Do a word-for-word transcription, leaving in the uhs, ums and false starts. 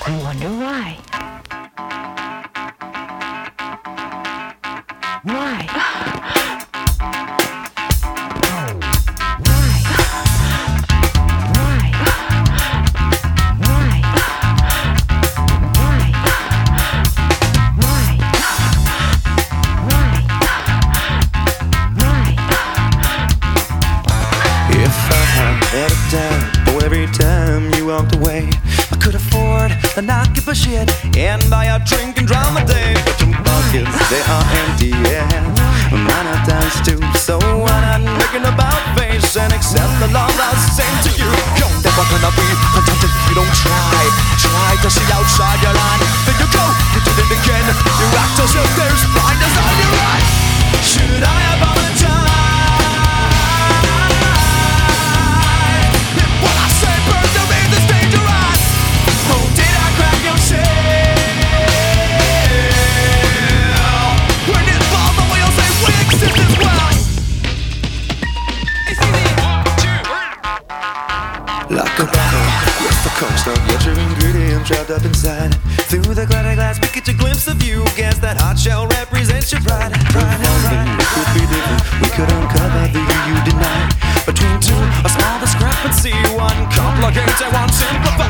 I wonder why. Why? For every time you walked away, I could afford to not give a shit and buy a drink and drown my day. But your pockets, they are empty, yeah. Mine are times too. So why not making about face and accept the love I'll send to you? You're never gonna be content if you don't try. Try to see outside your line. Then you go, you did it again. You act as if there's blindness on your eyes. Should I apologize? Like a roller coaster, get your ingredients trapped up inside. Through the glitter glass, we get a glimpse of you. Guess that hot shell represents your pride. Pride and pride. It could be different. We could uncover the you you deny. Between two, a small discrepancy. One complicates and one simplifies.